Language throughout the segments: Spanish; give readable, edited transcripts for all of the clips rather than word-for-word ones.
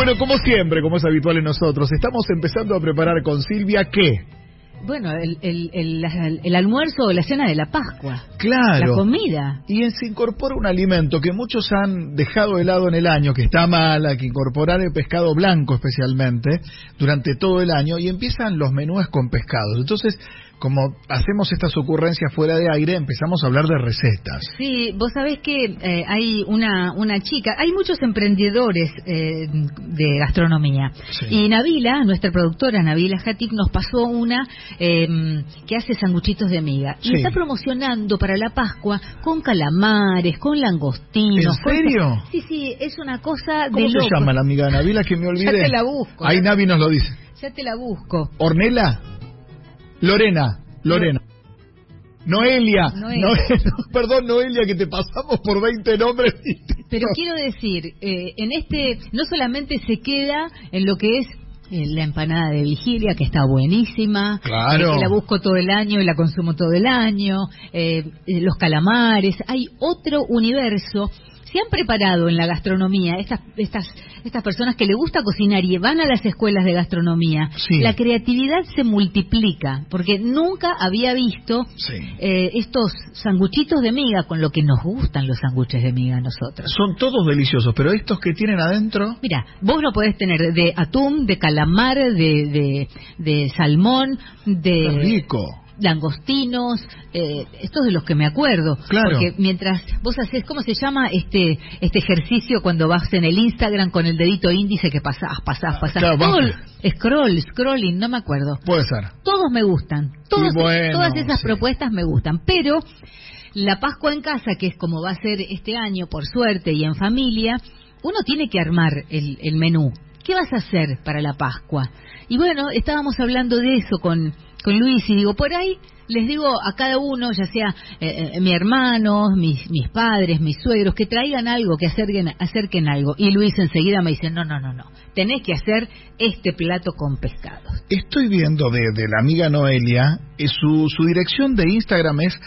Bueno, como siempre, como es habitual en nosotros, estamos empezando a preparar con Silvia, ¿qué? Bueno, el almuerzo o la cena de la Pascua. Claro. La comida. Y se incorpora un alimento que muchos han dejado de lado en el año, que está mal, hay que incorporar el pescado blanco especialmente, durante todo el año, y empiezan los menúes con pescados. Entonces, como hacemos estas ocurrencias fuera de aire, empezamos a hablar de recetas. Sí, vos sabés que hay una chica, hay muchos emprendedores de gastronomía. Sí. Y Nabila, nuestra productora Nabila Hatip, nos pasó una que hace sanguchitos de miga. Sí. Y está promocionando para la Pascua con calamares, con langostinos. ¿En serio? Sí, es una cosa de ¿Cómo se llama la amiga Nabila, que me olvidé? Ya te la busco. Ahí Navi nos lo dice. Ya te la busco. ¿Ornella? Lorena. Noelia. Perdón, Noelia, que te pasamos por 20 nombres distintos. Pero quiero decir, no solamente se queda en lo que es la empanada de vigilia, que está buenísima. Claro. Que la busco todo el año y la consumo todo el año. Los calamares. Hay otro universo. Se han preparado en la gastronomía estas personas que les gusta cocinar y van a las escuelas de gastronomía. Sí. La creatividad se multiplica, porque nunca había visto estos sanguchitos de miga, con lo que nos gustan los sanguches de miga a nosotros. Son todos deliciosos, pero estos que tienen adentro... Mira, vos lo podés tener de atún, de calamar, de salmón, de... ¡Qué rico! Langostinos, estos de los que me acuerdo. Claro. Porque mientras vos haces, ¿cómo se llama este ejercicio cuando vas en el Instagram con el dedito índice que pasás? Claro, Scrolling, no me acuerdo. Puede ser. Todos me gustan. Todas esas propuestas me gustan. Pero la Pascua en casa, que es como va a ser este año, por suerte, y en familia, uno tiene que armar el menú. ¿Qué vas a hacer para la Pascua? Y bueno, estábamos hablando de eso con Luis, y digo, por ahí les digo a cada uno, ya sea mi hermano, mis padres, mis suegros, que traigan algo, que acerquen algo. Y Luis enseguida me dice, no, tenés que hacer este plato con pescados. Estoy viendo de la amiga Noelia, su dirección de Instagram es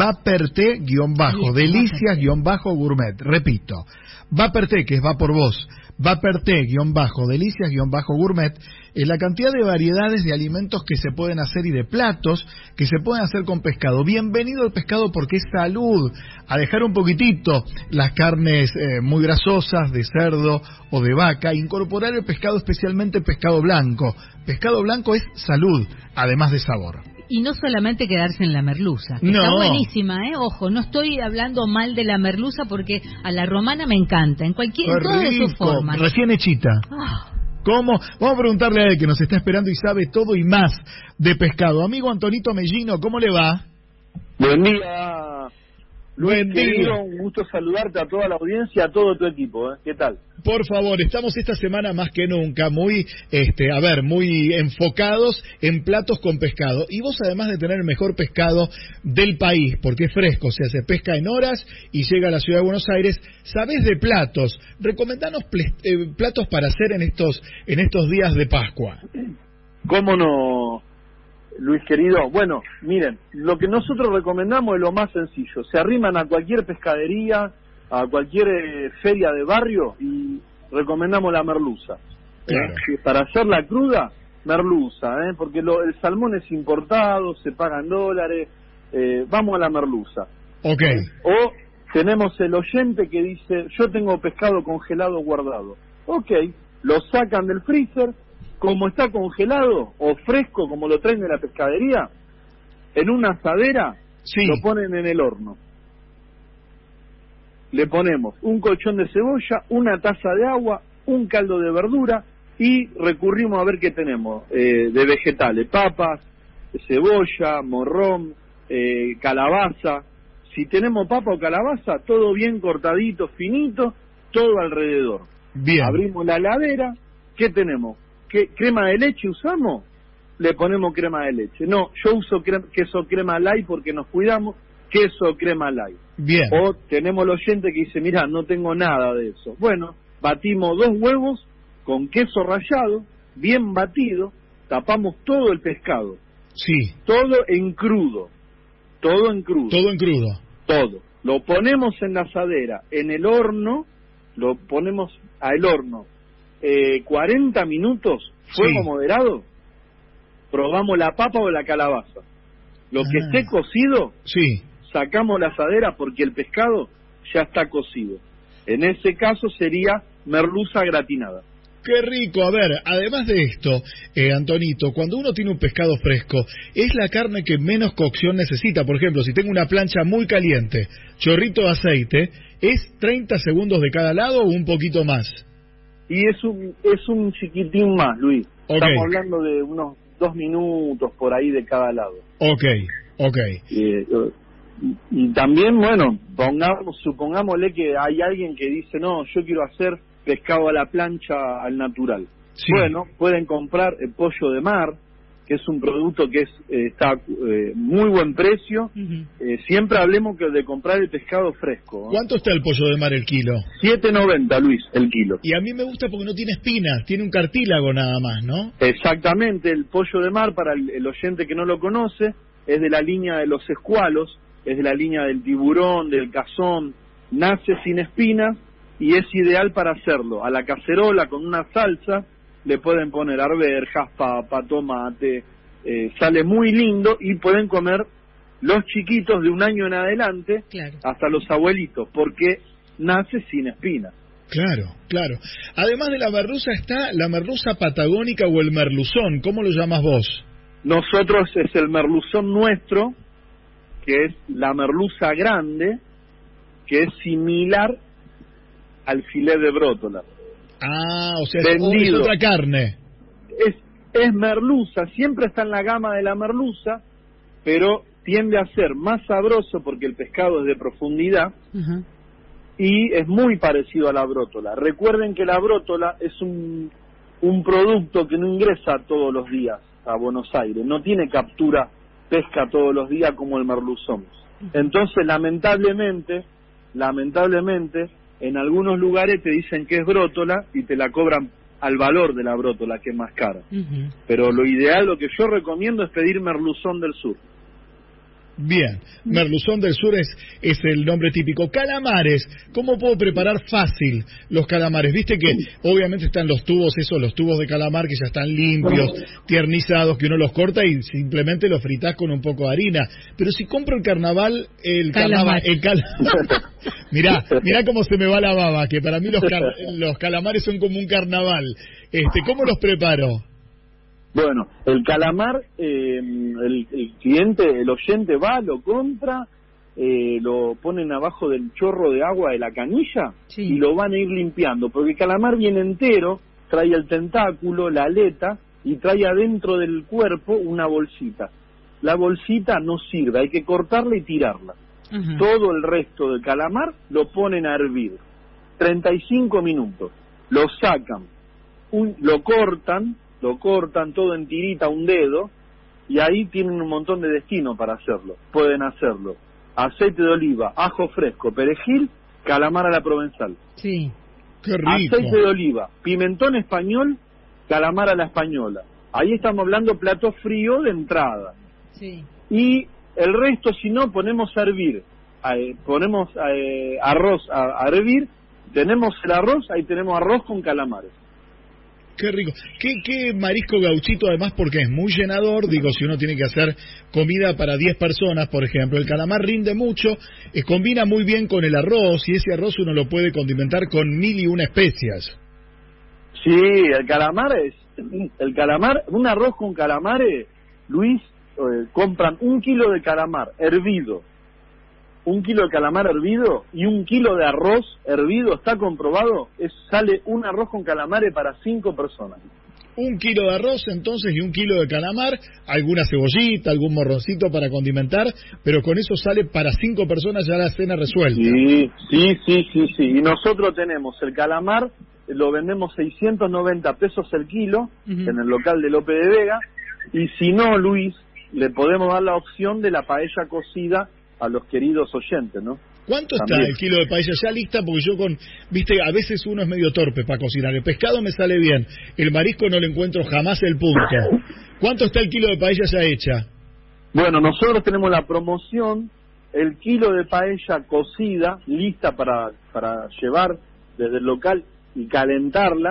vaperte_delicias_gourmet. Repito, vaperte, que es va por vos, vaperte_delicias_gourmet, la cantidad de variedades de alimentos que se pueden hacer y de platos que se pueden hacer con pescado. Bienvenido el pescado, porque es salud. A dejar un poquitito las carnes muy grasosas de cerdo o de vaca, incorporar el pescado, especialmente pescado blanco. Pescado blanco es salud, además de sabor. Y no solamente quedarse en la merluza, que está buenísima, ojo, no estoy hablando mal de la merluza, porque a la romana me encanta, en todas de sus formas. Recién hechita. ¿Cómo? Vamos a preguntarle a él, que nos está esperando y sabe todo y más de pescado. Amigo Antonito Mellino, ¿cómo le va? Buen día, Luis, querido, un gusto saludarte a toda la audiencia, a todo tu equipo, ¿qué tal? Por favor, estamos esta semana más que nunca muy enfocados en platos con pescado. Y vos, además de tener el mejor pescado del país, porque es fresco, se pesca en horas y llega a la ciudad de Buenos Aires, sabés de platos. Recomendanos platos para hacer en estos días de Pascua. ¿Cómo no, Luis querido? Bueno, miren, lo que nosotros recomendamos es lo más sencillo. Se arriman a cualquier pescadería, a cualquier feria de barrio, y recomendamos la merluza. Claro. Para hacerla cruda, merluza, porque el salmón es importado, se pagan dólares, vamos a la merluza. Okay. O tenemos el oyente que dice, yo tengo pescado congelado guardado. Lo sacan del freezer, como está congelado o fresco, como lo traen de la pescadería, en una asadera, lo ponen en el horno. Le ponemos un colchón de cebolla, una taza de agua, un caldo de verdura, y recurrimos a ver qué tenemos de vegetales: papas, cebolla, morrón, calabaza. Si tenemos papa o calabaza, todo bien cortadito, finito, todo alrededor. Bien. Abrimos la heladera, ¿qué tenemos? ¿Qué crema de leche usamos? Le ponemos crema de leche. No, yo uso queso crema light porque nos cuidamos. Queso crema light. Bien. O tenemos el oyente que dice, mira, no tengo nada de eso. Bueno, batimos 2 huevos con queso rallado, bien batido, tapamos todo el pescado. Sí. Todo en crudo. Todo en crudo. Todo en crudo. Todo. Lo ponemos en la asadera, en el horno, lo ponemos al horno 40 minutos, fuego moderado, probamos la papa o la calabaza. Lo que esté cocido, sacamos la asadera porque el pescado ya está cocido. En ese caso sería merluza gratinada. ¡Qué rico! A ver, además de esto, Antonito, cuando uno tiene un pescado fresco, es la carne que menos cocción necesita. Por ejemplo, si tengo una plancha muy caliente, chorrito de aceite, ¿es 30 segundos de cada lado o un poquito más? Y es un chiquitín más, Luis. Estamos hablando de unos 2 minutos por ahí de cada lado. Ok. Y también, bueno, supongámosle que hay alguien que dice, no, yo quiero hacer pescado a la plancha al natural. Sí. Bueno, pueden comprar el pollo de mar, que es un producto que está muy buen precio. Siempre hablemos de comprar el pescado fresco. ¿Cuánto está el pollo de mar el kilo? 7.90, Luis, el kilo. Y a mí me gusta porque no tiene espinas, tiene un cartílago nada más, ¿no? Exactamente, el pollo de mar, para el oyente que no lo conoce, es de la línea de los escualos, es de la línea del tiburón, del cazón, nace sin espinas y es ideal para hacerlo. A la cacerola con una salsa le pueden poner arvejas, papa, tomate, sale muy lindo y pueden comer los chiquitos de 1 año en adelante, hasta los abuelitos, porque nace sin espinas. Claro. Además de la merluza está la merluza patagónica o el merluzón, ¿cómo lo llamas vos? Nosotros es el merluzón nuestro, que es la merluza grande, que es similar al filet de brótola. O sea, es otra carne. Es merluza, siempre está en la gama de la merluza, pero tiende a ser más sabroso porque el pescado es de profundidad y es muy parecido a la brótola. Recuerden que la brótola es un producto que no ingresa todos los días a Buenos Aires, no tiene captura pesca todos los días como el merluzón. Entonces, lamentablemente, en algunos lugares te dicen que es brótola y te la cobran al valor de la brótola, que es más cara. Pero lo ideal, lo que yo recomiendo es pedir merluzón del sur. Bien, merluzón del sur es el nombre típico. Calamares, ¿cómo puedo preparar fácil los calamares? Viste que obviamente están los tubos de calamar que ya están limpios, tiernizados, que uno los corta y simplemente los fritás con un poco de harina. Pero si compro el calamar, mirá cómo se me va la baba, que para mí los calamares son como un carnaval. ¿Cómo los preparo? Bueno, el calamar, el cliente, el oyente va, lo compra, lo ponen abajo del chorro de agua de la canilla y lo van a ir limpiando, porque el calamar viene entero, trae el tentáculo, la aleta y trae adentro del cuerpo una bolsita. La bolsita no sirve, hay que cortarla y tirarla. Todo el resto del calamar lo ponen a hervir, 35 minutos, lo sacan, lo cortan todo en tirita, un dedo, y ahí tienen un montón de destino para hacerlo. Pueden hacerlo aceite de oliva, ajo fresco, perejil, calamar a la provenzal. Sí, qué rico. Aceite de oliva, pimentón español, calamar a la española. Ahí estamos hablando plato frío de entrada. Sí. Y el resto, si no, ponemos a hervir. Ponemos arroz a hervir, tenemos el arroz, ahí tenemos arroz con calamares. Qué rico. ¿Qué marisco gauchito además? Porque es muy llenador, digo, si uno tiene que hacer comida para 10 personas, por ejemplo, el calamar rinde mucho, combina muy bien con el arroz, y ese arroz uno lo puede condimentar con 1001 especias. Sí, el calamar, un arroz con calamares, Luis, compran 1 kilo de calamar hervido, 1 kilo de calamar hervido y 1 kilo de arroz hervido, está comprobado, sale un arroz con calamares para 5 personas. 1 kilo de arroz entonces y 1 kilo de calamar, alguna cebollita, algún morroncito para condimentar, pero con eso sale para 5 personas ya la cena resuelta. Sí. Y nosotros tenemos el calamar, lo vendemos 690 pesos el kilo en el local de López de Vega, y si no, Luis, le podemos dar la opción de la paella cocida a los queridos oyentes, ¿no? ¿Cuánto También está el kilo de paella ya lista? Porque yo viste, a veces uno es medio torpe para cocinar. El pescado me sale bien, el marisco no le encuentro jamás el punto. ¿Cuánto está el kilo de paella ya hecha? Bueno, nosotros tenemos la promoción, el kilo de paella cocida, lista para llevar desde el local y calentarla,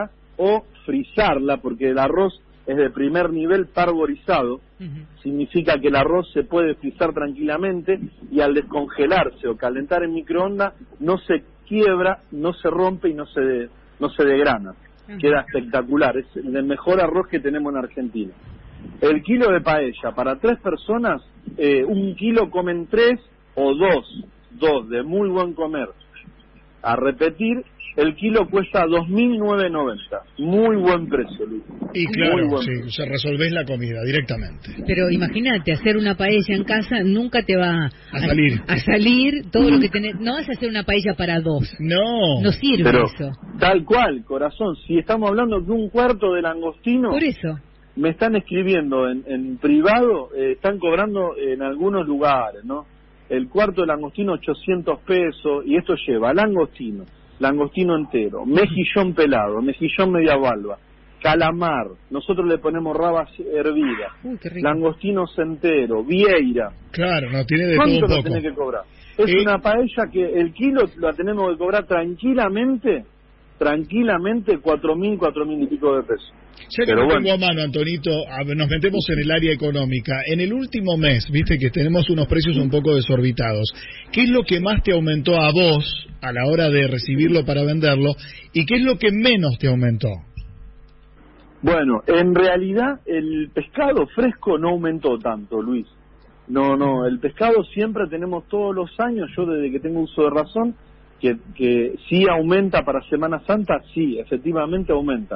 o frizarla, porque el arroz es de primer nivel parborizado, significa que el arroz se puede frizar tranquilamente y al descongelarse o calentar en microondas no se quiebra, no se rompe y no se degrana. Queda espectacular, es el mejor arroz que tenemos en Argentina. El kilo de paella para 3 personas, 1 kilo comen 3 o 2 de muy buen comer. A repetir, el kilo cuesta 2.990, muy buen precio, Luis. Y claro, sí, se resolvés la comida directamente. Pero imagínate, hacer una paella en casa nunca te va a salir todo lo que tenés. No vas a hacer una paella para 2. No sirve. Pero, eso. Tal cual, corazón, si estamos hablando de 1/4 de langostino... Por eso. Me están escribiendo en privado, están cobrando en algunos lugares, ¿no? El cuarto de langostino 800 pesos, y esto lleva langostino entero, mejillón pelado, mejillón media valva, calamar, nosotros le ponemos rabas hervidas, langostinos entero, vieira. Claro, no tiene de ¿Cuánto todo lo poco? tenés que cobrar? Es una paella que el kilo la tenemos que cobrar tranquilamente 4.000, 4.000 y pico de pesos. Ya que tengo a mano, Antonito, nos metemos en el área económica. En el último mes, viste que tenemos unos precios un poco desorbitados. ¿Qué es lo que más te aumentó a vos a la hora de recibirlo para venderlo? ¿Y qué es lo que menos te aumentó? Bueno, en realidad el pescado fresco no aumentó tanto, Luis. No, el pescado siempre tenemos todos los años, yo desde que tengo uso de razón, que sí aumenta para Semana Santa, sí, efectivamente aumenta.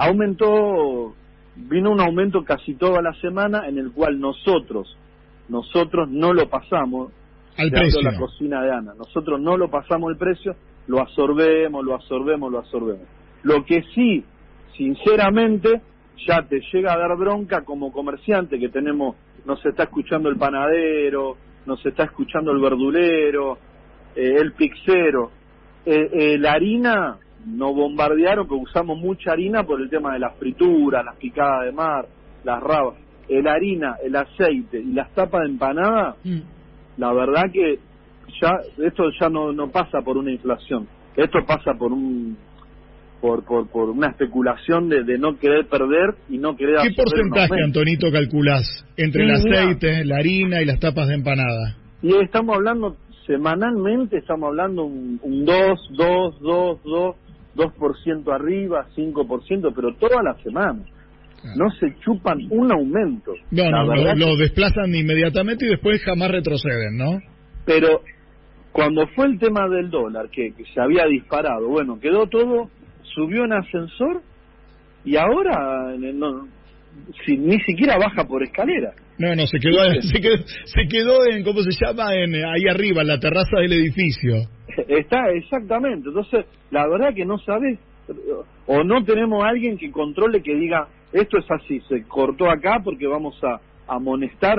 Vino un aumento casi toda la semana en el cual nosotros no lo pasamos al precio. La cocina de Ana, nosotros no lo pasamos el precio, lo absorbemos. Lo que sí, sinceramente, ya te llega a dar bronca como comerciante que tenemos, nos está escuchando el panadero, nos está escuchando el verdulero, el pizzero, la harina nos bombardearon porque usamos mucha harina por el tema de las frituras, las picadas de mar, las rabas. La harina, el aceite y las tapas de empanada, la verdad que esto ya no pasa por una inflación, esto pasa por una especulación de no querer perder y no querer... ¿Qué porcentaje, Antonito, calculás entre el aceite, la harina y las tapas de empanada? Y estamos hablando, semanalmente estamos hablando un 2% arriba, 5%, pero toda la semana. No se chupan un aumento. Lo desplazan inmediatamente y después jamás retroceden, ¿no? Pero cuando fue el tema del dólar, que se había disparado, bueno, quedó todo, subió en ascensor y ahora ni siquiera baja por escalera. No, se quedó en, ¿cómo se llama? Ahí arriba, en la terraza del edificio. Está, exactamente. Entonces, la verdad que no sabes, o no tenemos a alguien que controle, que diga, esto es así, se cortó acá porque vamos a amonestar,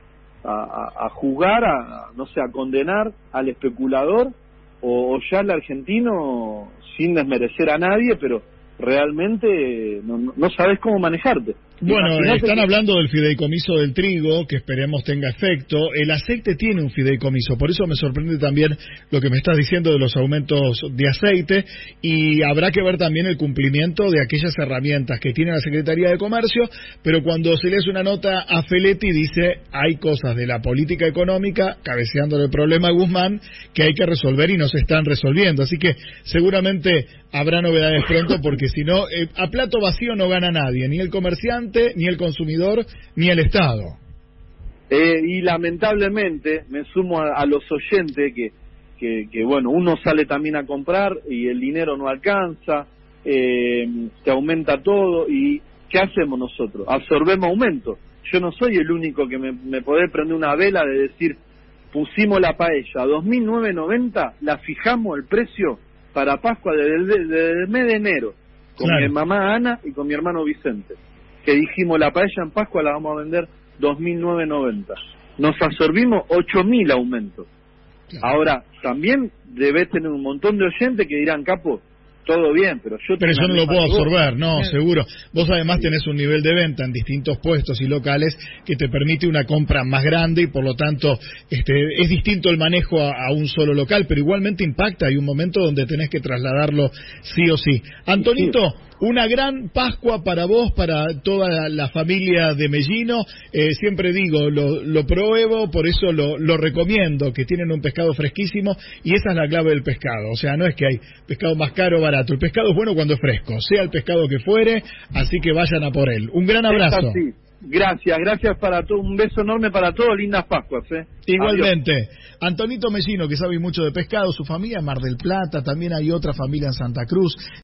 a juzgar, a condenar al especulador, o ya el argentino, sin desmerecer a nadie, pero realmente no sabes cómo manejarte. Bueno, están hablando del fideicomiso del trigo, que esperemos tenga efecto. El aceite tiene un fideicomiso, por eso me sorprende también lo que me estás diciendo de los aumentos de aceite, y habrá que ver también el cumplimiento de aquellas herramientas que tiene la Secretaría de Comercio, pero cuando se lees una nota a Feletti dice, hay cosas de la política económica, cabeceándole el problema a Guzmán, que hay que resolver y no se están resolviendo, así que seguramente habrá novedades pronto, porque si no, a plato vacío no gana nadie, ni el comerciante, ni el consumidor, ni el Estado. Y lamentablemente me sumo a los oyentes que bueno, uno sale también a comprar y el dinero no alcanza, se aumenta todo, y ¿qué hacemos nosotros? Absorbemos aumento. Yo no soy el único que me podés prender una vela de decir, pusimos la paella a 2.990, la fijamos el precio para Pascua desde el mes de enero, con mi mamá Ana y con mi hermano Vicente, que dijimos, la paella en Pascua la vamos a vender 2.990. Nos absorbimos 8.000 aumentos. Ahora, también debes tener un montón de oyentes que dirán, Capo, todo bien, pero eso no lo puedo absorber, no, seguro. Vos además tenés un nivel de venta en distintos puestos y locales que te permite una compra más grande y por lo tanto es distinto el manejo a un solo local, pero igualmente impacta. Hay un momento donde tenés que trasladarlo sí o sí. Antonito, una gran Pascua para vos, para toda la familia de Mellino. Siempre digo, lo pruebo, por eso lo recomiendo, que tienen un pescado fresquísimo y esa es la clave del pescado. O sea, no es que hay pescado más caro o barato. El pescado es bueno cuando es fresco, sea el pescado que fuere, así que vayan a por él. Un gran abrazo. Gracias para todos, un beso enorme para todos, lindas Pascuas. Igualmente. Adiós. Antonito Mellino, que sabe mucho de pescado, su familia en Mar del Plata, también hay otra familia en Santa Cruz.